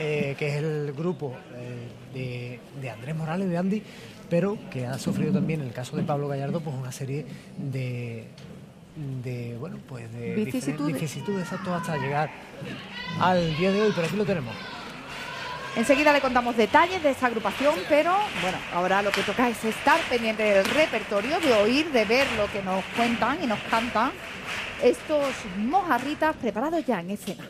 que es el grupo de Andrés Morales, de Andy, pero que ha sufrido también, en el caso de Pablo Gallardo, pues una serie de vicisitudes, exacto, hasta llegar al día de hoy, pero aquí lo tenemos. Enseguida le contamos detalles de esta agrupación, pero bueno, ahora lo que toca es estar pendiente del repertorio, de oír, de ver lo que nos cuentan y nos cantan estos mojarritas preparados ya en escena.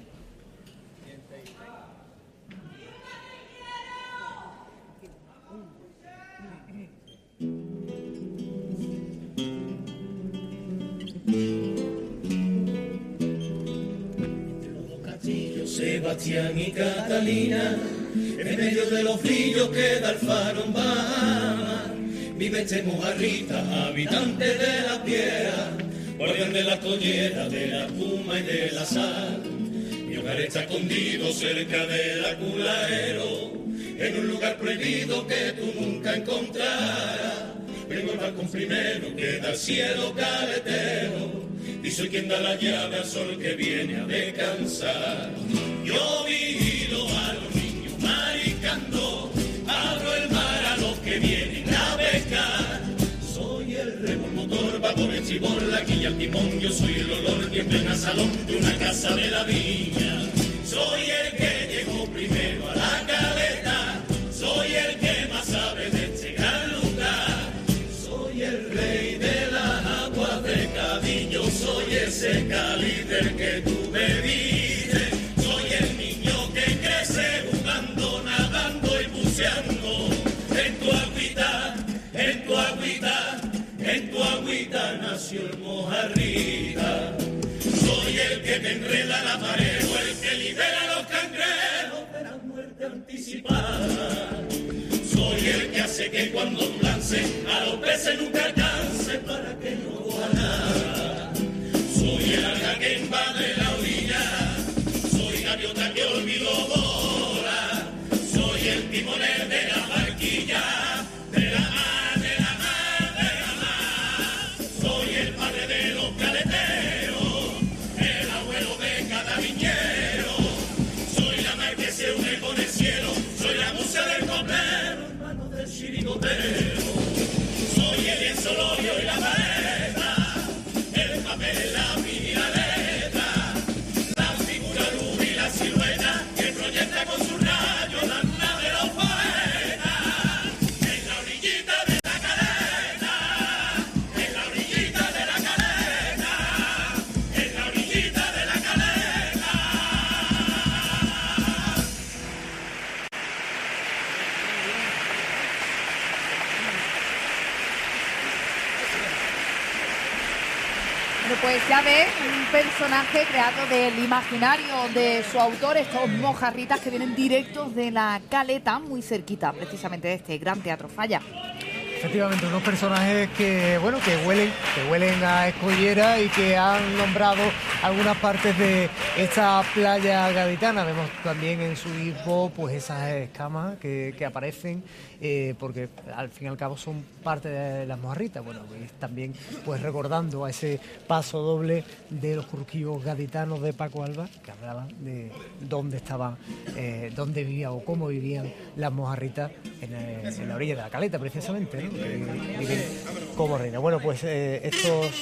Sebastián y Catalina, en medio de los brillos queda el faro en Bahama. Vive este mojarrita, habitante de la piedra, guardián de la collera, de la espuma y de la sal. Mi hogar está escondido cerca del Aculaero, en un lugar prohibido que tú nunca encontrarás. Vengo al balcón primero, queda el cielo caletero, y soy quien da la llave al sol que viene a descansar. Yo vigilo a los niños maricando, abro el mar a los que vienen a pescar. Soy el remo, el motor, vapor, el chibón, la quilla, el timón. Yo soy el olor que en plena salón de una casa de la viña. Soy el que llegó primero a la caleta, soy el que más sabe de este gran lugar. Soy el rey de las aguas de Cádiz, yo soy ese cáliz del que tú me dices. Soy el niño que crece jugando, nadando y buceando. En tu agüita, en tu agüita, en tu agüita nació el mojarrita. Soy el que te enreda la pared, o el que libera a los cangrejos de la muerte anticipada. Soy el que hace que cuando tú lances a los peces nunca alcance para que no coja nada. Soy el alga que invade la orilla, soy gaviota que olvidó bola, soy el timonel de la barquilla, de la mar, de la mar, de la mar. Soy el padre de los caleteros, el abuelo de cada viñero, soy la mar que se une con el cielo, soy la musa del coplero, hermano del chirigotero. Soy el lienzo, el óleo y la paleta, el papel, el lápiz y la letra, la figura, luz y la silueta que proyecta con su rayo la luna de los poetas. En la orillita de la caleta, en la orillita de la caleta, en la orillita de la caleta. Bueno, pues ya ves, un personaje creado del imaginario de su autor, estos mojarritas que vienen directos de la Caleta, muy cerquita precisamente de este Gran Teatro Falla. Efectivamente, unos personajes que huelen a escollera y que han nombrado algunas partes de esta playa gaditana. Vemos también en su hipo pues esas escamas que aparecen, porque al fin y al cabo son parte de las mojarritas. Bueno, pues también pues recordando a ese paso doble de los curquivos gaditanos de Paco Alba, que hablaban de dónde vivían o cómo vivían las mojarritas en la orilla de la Caleta, precisamente, ¿no? Que viven como reina. Bueno, pues estos...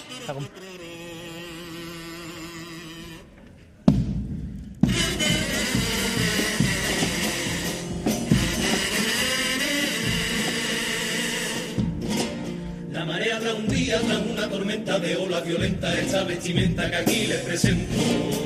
La marea habrá un día tras una tormenta de olas violentas, esta vestimenta que aquí les presento.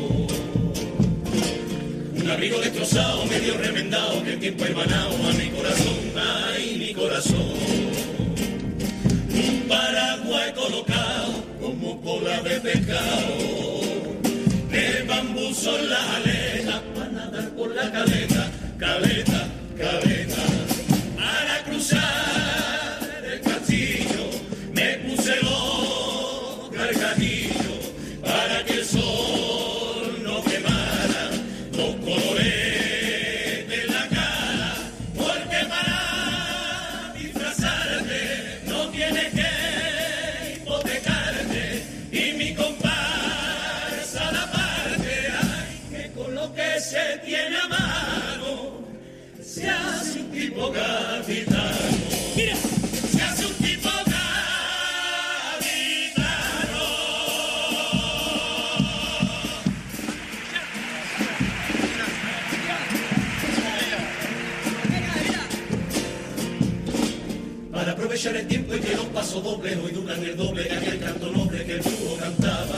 Un abrigo destrozado, medio remendado, que el tiempo ha hermanado a mi corazón, ay, mi corazón. Un paraguas he colocado como cola de pescado, de bambú son las aletas para nadar por la caleta, caleta, caleta. Para cruzar el castillo me puse los carcajillos para que el sol no quemara los colores de la cara, porque para disfrazarte no tienes que hipotecarte, y mi comparsa la parte, ay, que con los se hace un tipo gaditano. Mira, se hace un tipo gaditano. Para aprovechar el tiempo y que los pasos dobles hoy duran el doble que aquel canto noble que el brujo cantaba.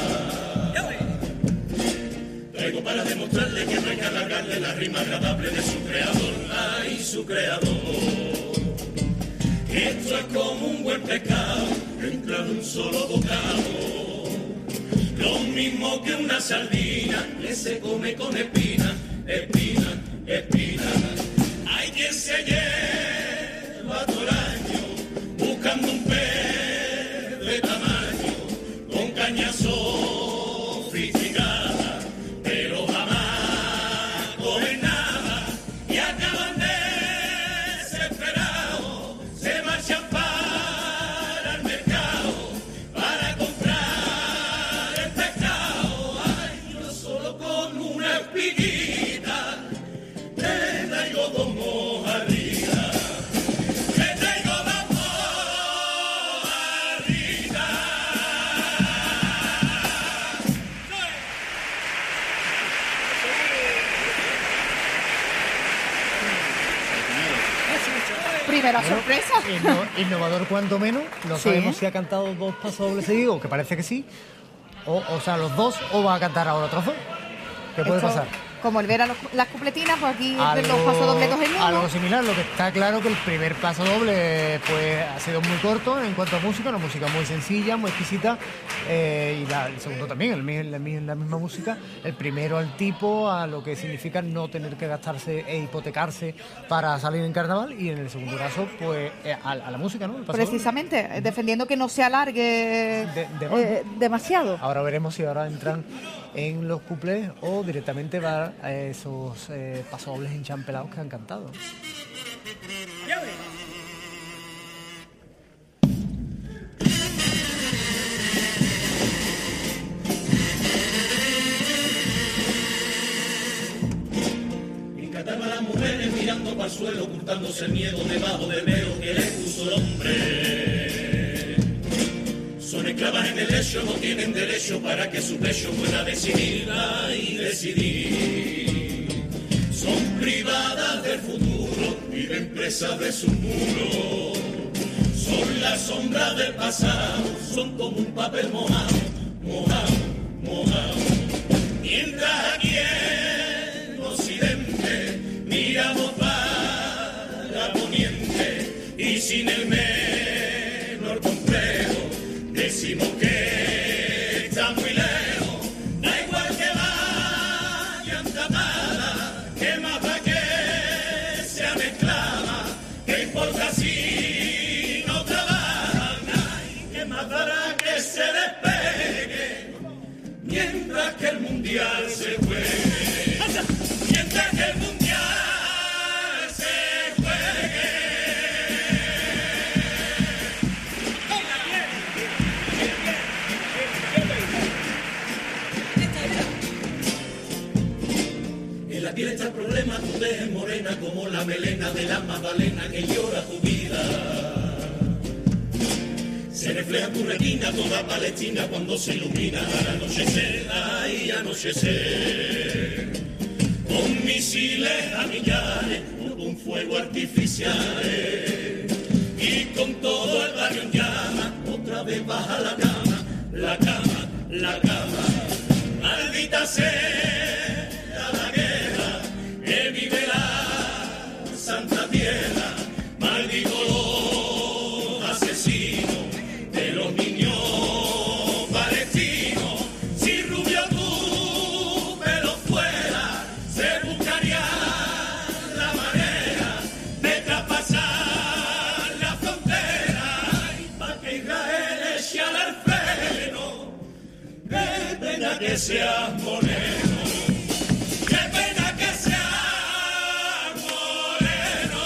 Traigo para demostrarle que no hay que alargarle la rima agradable de su creador, ay, su creador. Esto es como un buen pescado, entra en un solo bocado. Lo mismo que una sardina, que se come con espina, espina, espina. Hay quien se lleva todo el año buscando un pez de tamaño, con caña sofisticada, pero jamás comen nada y acaban desesperados, se marchan para el mercado para comprar el pescado. Ay, yo solo con una espiguita te traigo dos mojarritas, te traigo dos mojarritas. Primera Bueno, sorpresa. Innovador cuanto menos. No Sí. sabemos si ha cantado dos pasos dobles seguidos, que parece que sí. O sea, los dos, o va a cantar ahora otros dos. ¿Qué puede Esto, pasar? como el ver a las cupletinas, pues aquí los pasos dobles dos en uno. algo similar. Lo que está claro que el primer paso doble pues ha sido muy corto en cuanto a música, una música muy sencilla, muy exquisita, y el segundo también, la misma música. El primero al tipo, a lo que significa no tener que gastarse e hipotecarse para salir en carnaval, y en el segundo caso pues a la música, ¿no? El paso doble. Precisamente, defendiendo que no se alargue demasiado. Ahora veremos si ahora entran en los cuplés o directamente va a esos pasodobles enchampelados que han cantado. Y cantaba a las mujeres mirando para el suelo, ocultándose el miedo debajo del velo que les puso el hombre. Son esclavas en el lecho, no tienen derecho para que su pecho pueda decidir y decidir. Son privadas del futuro, viven presas de sus muros. Son las sombras del pasado, son como un papel mojado, mojado, mojado. Mientras aquí en Occidente miramos para Poniente y sin el menor complejo decimos que está muy lejos. Da igual que vayan tapadas, que más da que sean esclavas, que importa si no trabajan. Ay, que más dará que se despegue mientras que el mundial se juegue, mientras que el mundial se juegue. En la piel está el problema, tu tez es morena como la melena de la Magdalena que llora tu vida. Se refleja tu retina toda Palestina cuando se ilumina al anochecer, ay, anochecer. Con misiles a millares, o con fuego artificiales, y con todo el barrio en llamas, otra vez baja la cama, la cama, la cama. Maldita sea la guerra que vive la santa tierra, maldito los asesinos de los niños palestinos. Si rubio tu pelo fuera, se buscaría la manera de traspasar la frontera, para que Israel eche al freno. Qué pena que seas moreno, qué pena que seas moreno.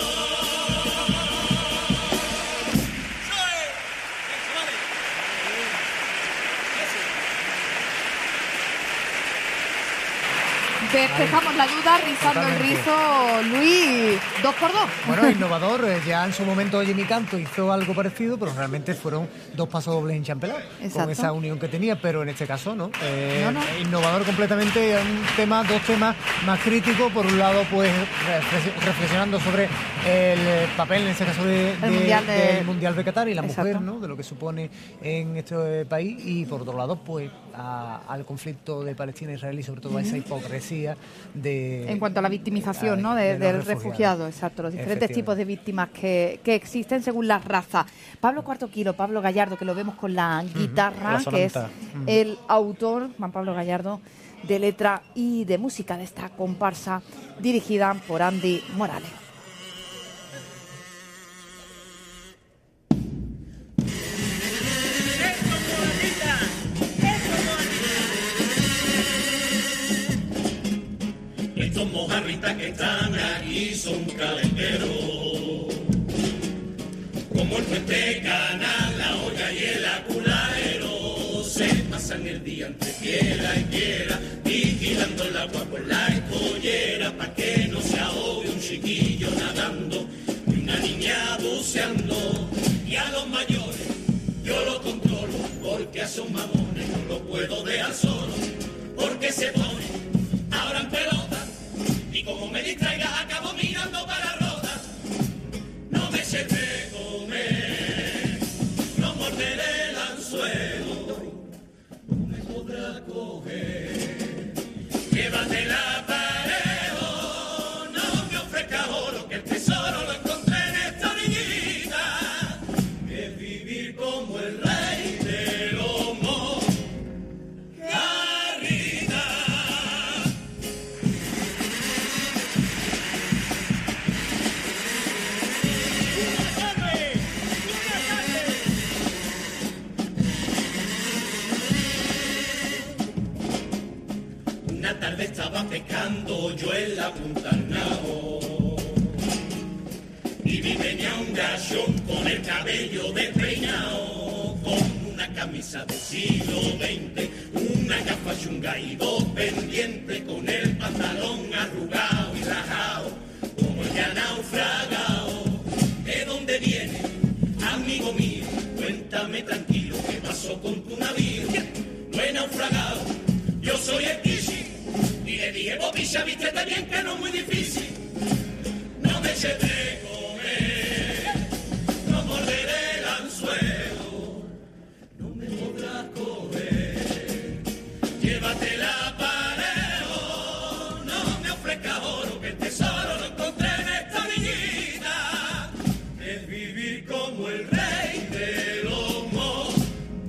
despejamos la duda, rizando el rizo, Luis, 2x2. Bueno, innovador, ya en su momento Jimmy Canto hizo algo parecido, pero realmente fueron 2 pasodobles en champelán, con esa unión que tenía, pero en este caso no. Innovador completamente, dos temas más críticos. Por un lado, pues reflexionando sobre el papel, en este caso del Mundial de Qatar y la mujer, ¿no? De lo que supone en este país, y por otro lado, pues al conflicto de Palestina e Israel y sobre todo a esa hipocresía en cuanto a la victimización, ¿no? del refugiado, exacto, los diferentes tipos de víctimas que existen según la raza. Pablo Cuarto Kilo, Pablo Gallardo, que lo vemos con la guitarra, que es el autor, Juan Pablo Gallardo, de letra y de música de esta comparsa dirigida por Andy Morales. Estos mojarritas que están aquí son calenteros, como el puente canal, la olla y el aculadero. Se pasan el día entre piedra y piedra, vigilando el agua por la escollera, pa' que no se ahogue un chiquillo nadando y una niña buceando. Y a los mayores yo lo controlo, porque a esos mamones no lo puedo dejar solo, porque se ponen ahora en pelota. Y como me distraiga, acabo mirando para Rota. No me eches de comer, no morderé el anzuelo, no me podrá coger. Llévate la parejo, no me ofrezcas oro, que el tesoro lo encontré en esta orillita. Es vivir como el rey de los mojarritas. Una tarde estaba pescando yo en la Punta Arnao y vi venía un gachón con el cabello despeinado, con una camisa del siglo XX, una capa chunga y 2 pendientes, con el pantalón arrugado y rajado, como el ya naufragado. ¿De dónde viene, amigo mío? Cuéntame tranquilo, ¿qué pasó con tu navío? No he naufragado, yo soy el Kishi. Y le dije, Bobicha, viste también que no es muy difícil. No me eches de comer, no morderé el anzuelo, no me podrás coger. Llévate la parejo, no me ofrezcas oro, que el tesoro lo encontré en esta orillita. Es vivir como el rey de los mojarritas.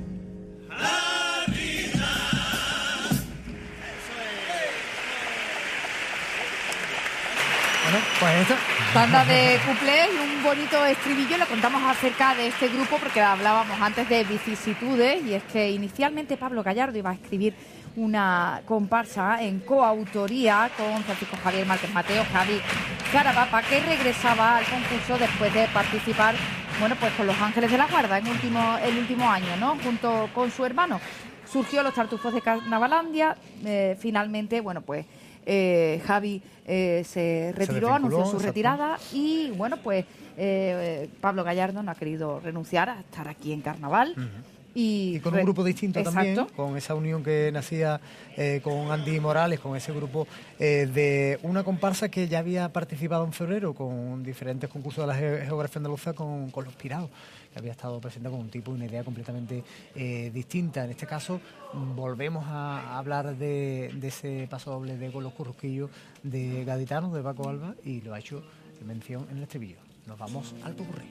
Bueno, pues esto. Banda de cuplés y un bonito estribillo. Le contamos acerca de este grupo porque hablábamos antes de vicisitudes, y es que inicialmente Pablo Gallardo iba a escribir una comparsa en coautoría con Francisco Javier Márquez Mateo, Javi Carapapa, que regresaba al concurso después de participar, bueno, pues con Los Ángeles de la Guarda el último año, ¿no? Junto con su hermano. Surgió Los Tartufos de Carnavalandia. Finalmente, bueno, pues Javi se retiró, anunció su retirada, y bueno, pues Pablo Gallardo no ha querido renunciar a estar aquí en Carnaval. Y con un grupo distinto también, con esa unión que nacía con Andy Morales, con ese grupo de una comparsa que ya había participado en febrero con diferentes concursos de la geografía andaluza con Los Pirados, que había estado presente con un tipo y una idea completamente distinta. En este caso volvemos a hablar de ese paso doble de Con los Currusquillos de Gaditanos, de Paco Alba, y lo ha hecho de mención en el estribillo. Nos vamos al popurrí.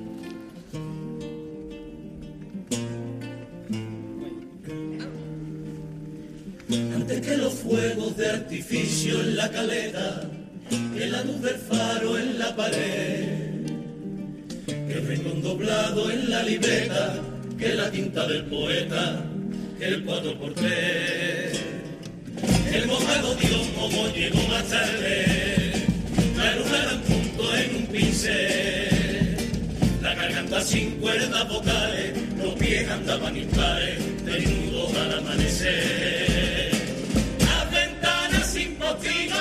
Antes que los fuegos de artificio en la caleta, que la luz del faro en la pared, que el rincón doblado en la libreta, que la tinta del poeta, que el 4x3. El mojado Dios como llegó más tarde, la luna era un punto en un pincel, la garganta sin cuerdas vocales, los pies andaban impares, desnudos al amanecer. Las ventanas sin postigo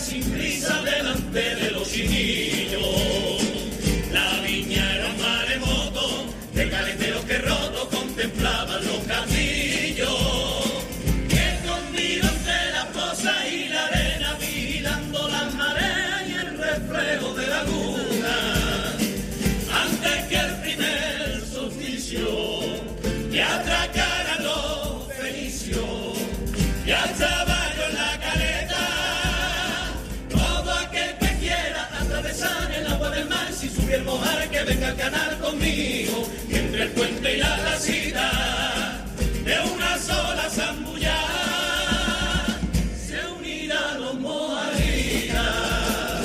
sin prisa delante de los chinillos. La viña era un maremoto de calenteros que rotos contemplaban los castillos. Escondido entre las cosas y la arena, vigilando las mareas y el reflejo de la luna. Antes que el primer solsticio, ya atracaran los fenicios, ya caballo en la caleta. Todo aquel que quiera atravesar el agua del mar, si subir el mojar, que venga al canal conmigo, y entre el puente y la placita, de una sola zambullada, se unirán los mojaritas.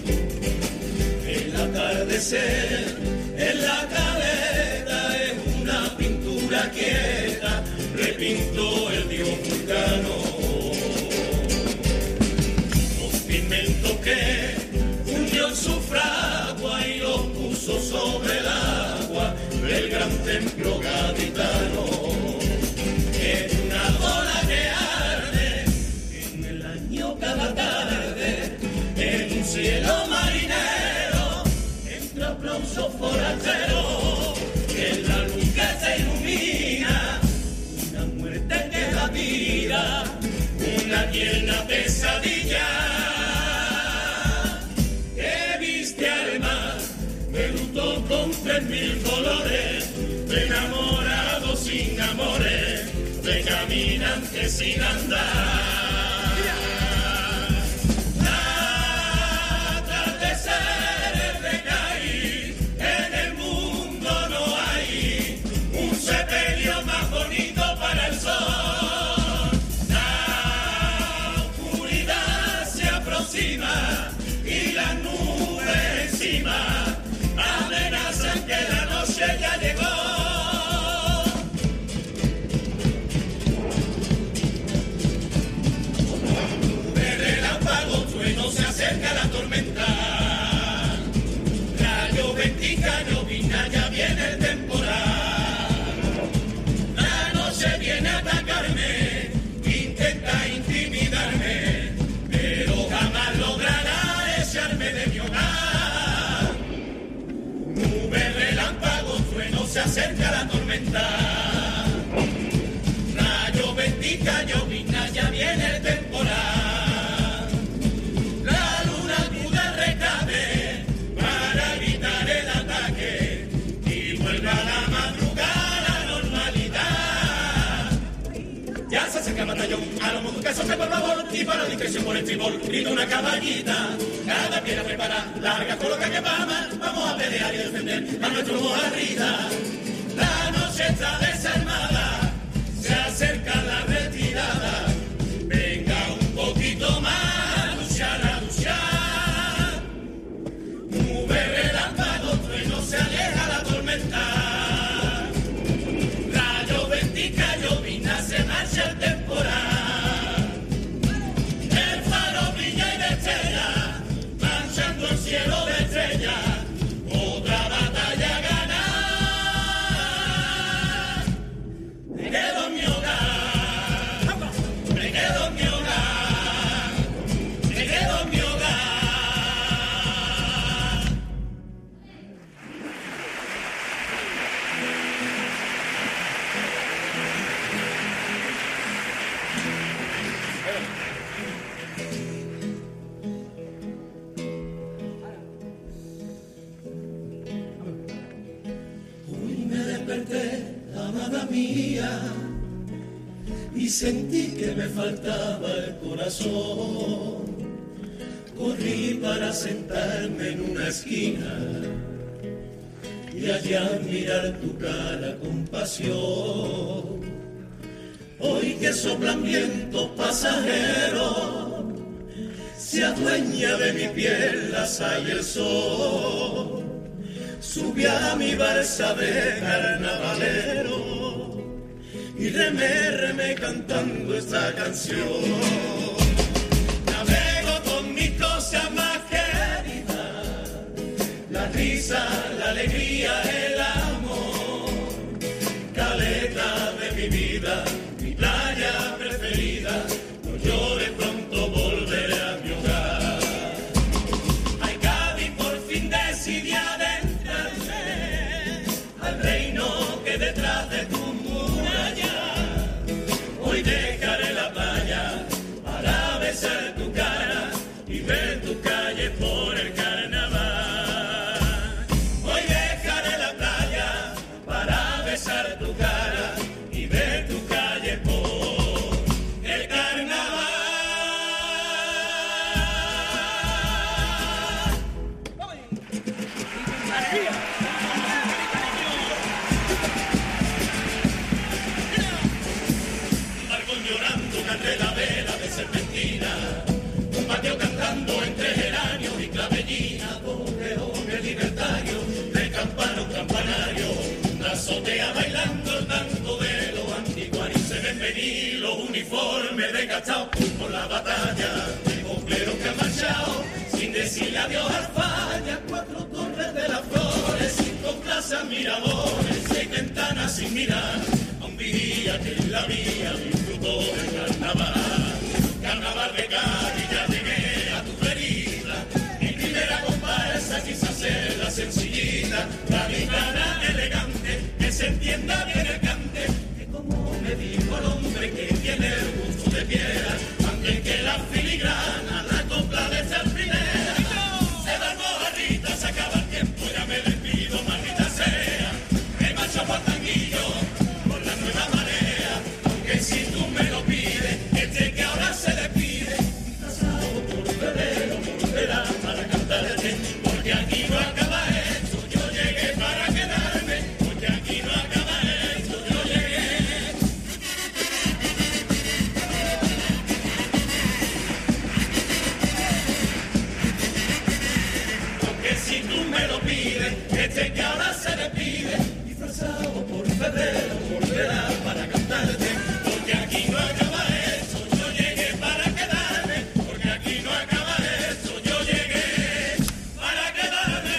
El atardecer en la caleta es una pintura quieta, repintó el dios Vulcano. Los pigmentos que fundió en su fragua y los puso sobre el agua del gran templo gaditano. Es una ola que arde en el año cada tarde, en un cielo marinero, entre aplausos forasteros, en la luz que se ilumina, una muerte que da vida, una tierna pesadilla, que viste al mar de luto con 3000 colores, de enamorados sin amores, de caminantes sin andar. Atardeceres de caer, en el mundo no hay un sepelio más bonito para el sol. La oscuridad se aproxima y las nubes encima amenazan que la noche ya llegó. De relámpago, trueno, se acerca la tormenta. Rayo, ventica, llovizna, ya viene el temporal. La noche viene a atacarme, intenta intimidarme, pero jamás logrará echarme de mi hogar. Nube, relámpago, trueno, se acerca la tormenta. Rayo, ventica, llovizna, ya viene el temporal. La luna acude al recame para evitar el ataque y vuelve a la madrugada la normalidad. Ya se acerca el batallón, a los monjes que son por favor, y para discreción por el tribol, grita una caballita, cada piedra prepara, larga coloca que vamos a pelear y defender a nuestro mojarrita. La noche está desarmada, se acerca la retirada, venga un poquito más, luchar a luchar. Nube, relámpago, trueno, se aleja la tormenta. Rayo, ventica, llovizna, se marcha el temporal. El faro brilla y destella, manchando el cielo de estrellas. Otra batalla ganada. Me quedo en mi hogar, me quedo en mi hogar, me quedo en mi hogar. Hoy me desperté, amada mía, y sentí que me faltaba el corazón. Corrí para sentarme en una esquina y allá mirar tu cara con pasión. Hoy que soplan vientos pasajeros, se adueña de mi piel la sal y el sol. Subí a mi balsa de carnavalero y remé cantando esta canción. Navego con mis cosas más queridas, la risa, la alegría, el amor. Caleta de mi vida, mi playa preferida, no llores, pronto volveré a mi hogar. desgastado por la batalla, el bombero que ha marchado sin decirle adiós al falla. 4 torres de las flores, 5 plazas miradores, 6 ventanas sin mirar a un vigía que en la vía disfrutó del carnaval. Carnaval de Cádiz, ya llegué a tu verita. Mi primera comparsa quizás ser la sencillita, la gitana elegante, que se entienda bien el cante, que como me dijo el hombre que tiene el gusto de piedra, también que la filigrana, la copla de ser primera. Se da mojarrita, se acaba el tiempo, ya me despido, maldita sea. Me marcho pa' Tanguillo con la nueva marea, aunque si tú me lo pides, este que ahora se despide, disfrazado por febrero, volverá para cantarte, porque aquí no acaba esto, yo llegué para quedarme, porque aquí no acaba esto, yo llegué. Aunque si tú me lo pides, este que ahora se despide, disfrazado por febrero, volverá para cantarte, porque aquí no acaba esto, yo llegué para quedarme, porque aquí no acaba esto, yo llegué para quedarme.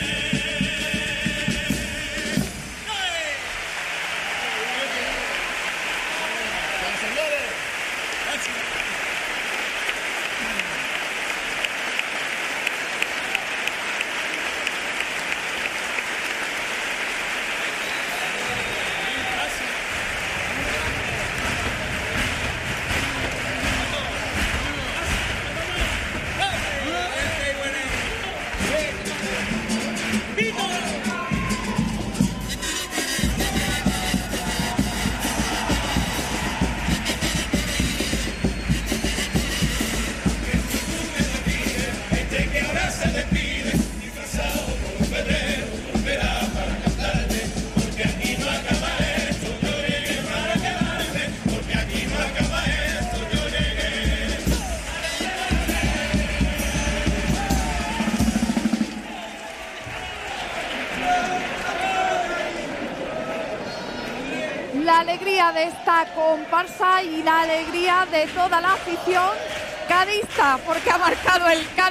Este que ahora se despide, disfrazado por febrero, volverá para cantarte, porque aquí no acaba esto, yo llegué para quedarme, porque aquí no acaba esto, yo llegué. La alegría de esta comparsa y la alegría de toda la afición cadista, porque ha marcado el Cádiz.